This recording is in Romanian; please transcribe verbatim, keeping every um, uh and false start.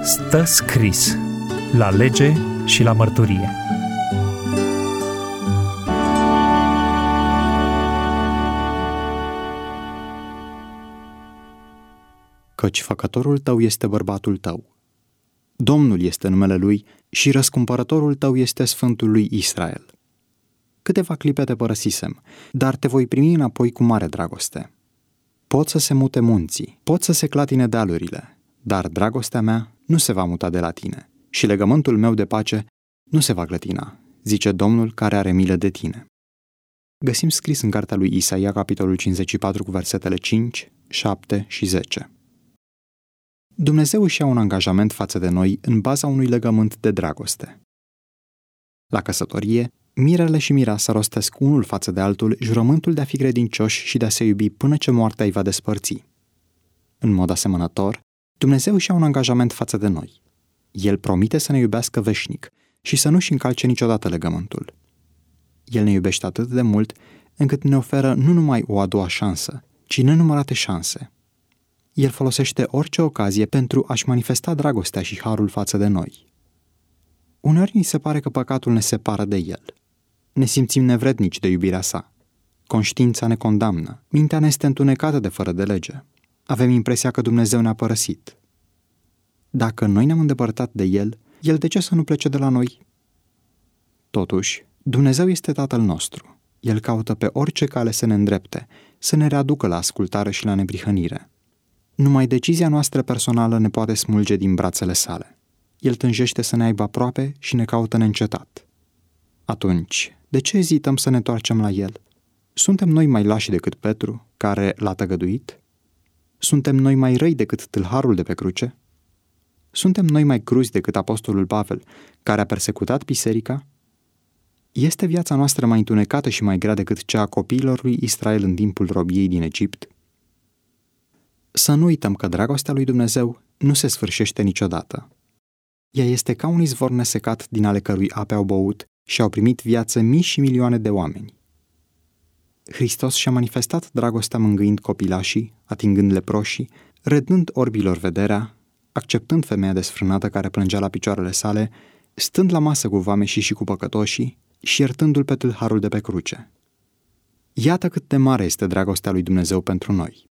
Stă scris la lege și la mărturie. Căci făcătorul tău este bărbatul tău. Domnul este numele lui și răscumpărătorul tău este Sfântul lui Israel. Câteva clipe te părăsisem, dar te voi primi înapoi cu mare dragoste. Pot să se mute munții, pot să se clatine dealurile, dar dragostea mea nu se va muta de la tine și legământul meu de pace nu se va clătina, zice Domnul care are milă de tine. Găsim scris în cartea lui Isaia, capitolul cincizeci și patru, cu versetele cinci, șapte și zece. Dumnezeu își ia un angajament față de noi în baza unui legământ de dragoste. La căsătorie, mirele și mireasa rostesc unul față de altul jurământul de a fi credincioși și de a se iubi până ce moartea îi va despărți. În mod asemănător, Dumnezeu își ia un angajament față de noi. El promite să ne iubească veșnic și să nu-și încalce niciodată legământul. El ne iubește atât de mult încât ne oferă nu numai o a doua șansă, ci nenumărate șanse. El folosește orice ocazie pentru a-și manifesta dragostea și harul față de noi. Uneori ni se pare că păcatul ne separă de El. Ne simțim nevrednici de iubirea sa. Conștiința ne condamnă, mintea ne este întunecată de fără de lege. Avem impresia că Dumnezeu ne-a părăsit. Dacă noi ne-am îndepărtat de El, El de ce să nu plece de la noi? Totuși, Dumnezeu este Tatăl nostru. El caută pe orice cale să ne îndrepte, să ne readucă la ascultare și la neprihănire. Numai decizia noastră personală ne poate smulge din brațele sale. El tânjește să ne aibă aproape și ne caută neîncetat. Atunci, de ce ezităm să ne întoarcem la El? Suntem noi mai lași decât Petru, care l-a tăgăduit? Suntem noi mai răi decât tâlharul de pe cruce? Suntem noi mai cruzi decât apostolul Pavel, care a persecutat biserica? Este viața noastră mai întunecată și mai grea decât cea a copiilor lui Israel în timpul robiei din Egipt? Să nu uităm că dragostea lui Dumnezeu nu se sfârșește niciodată. Ea este ca un izvor nesecat din ale cărui ape au băut și au primit viață mii și milioane de oameni. Hristos și-a manifestat dragostea mângâind copilașii, atingând leproșii, redând orbilor vederea, acceptând femeia desfrânată care plângea la picioarele sale, stând la masă cu vameșii și cu păcătoșii și iertându-l pe tâlharul de pe cruce. Iată cât de mare este dragostea lui Dumnezeu pentru noi.